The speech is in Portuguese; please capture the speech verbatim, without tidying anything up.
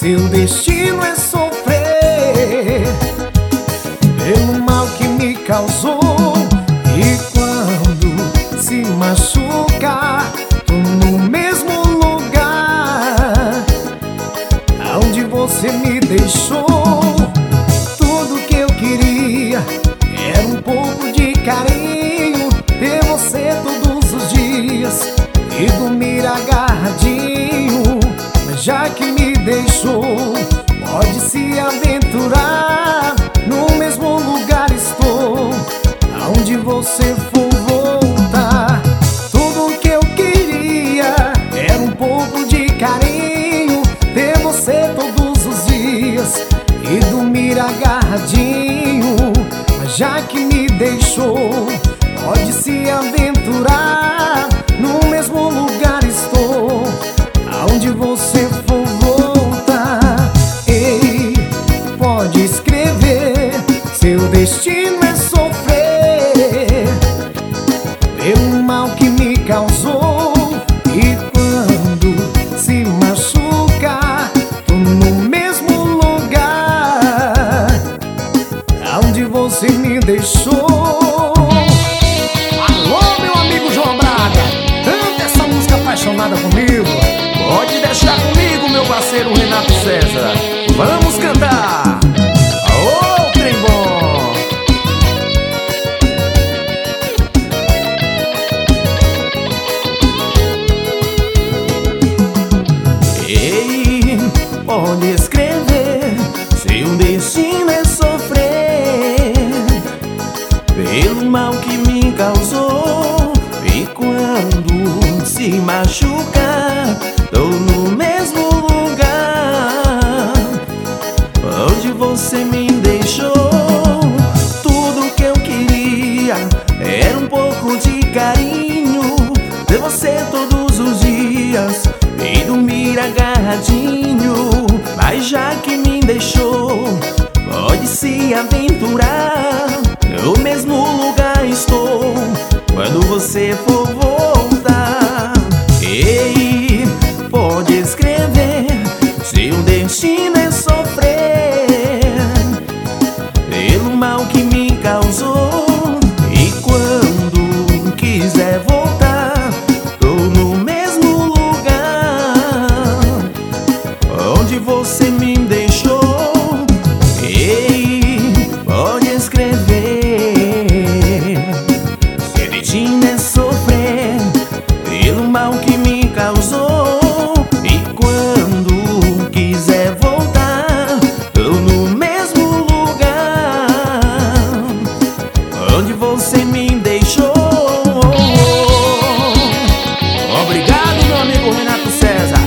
seu destino é sofrer pelo mal que me causou. E quando se machucar, tô no mesmo lugar aonde você me deixou. Tudo que eu queria era um pouco de carinho, ter você todos os dias e dormir agarradinho. Mas já que me deixou, pode se aventurar, no mesmo lugar estou, aonde você for voltar. Tudo que eu queria era um pouco de carinho, ter você todos os dias e dormir agarradinho. Mas já que me deixou, pode se aventurar, no mesmo lugar estou, aonde você for voltar. Ei, pode escrever, seu destino é sofrer pelo mal que me causou. E quando se machucar, tô no mesmo lugar aonde você me deixou. Alô, meu amigo João Braga, canta essa música apaixonada comigo. Pode deixar comigo, meu parceiro Renato César. Vamos cantar! Ô, trem bom! Ei, pode escrever, seu destino é sofrer pelo mal que me causou. E quando se machucar, tô no mesmo lugar onde você me deixou. Tudo que eu queria era um pouco de carinho, ter você todos os dias e dormir agarradinho. Mas já que me deixou, pode se aventurar, no mesmo lugar estou, quando você for voltar. Ei, pode escrever, seu destino é sofrer pelo mal que me causou. E quando quiser voltar, tô no mesmo lugar onde você me deixou. Ei, pode escrever, seu destino é sofrer pelo mal que me causou. E quando quiser voltar, tô no mesmo lugar onde você me deixou. Obrigado, meu amigo Renato César.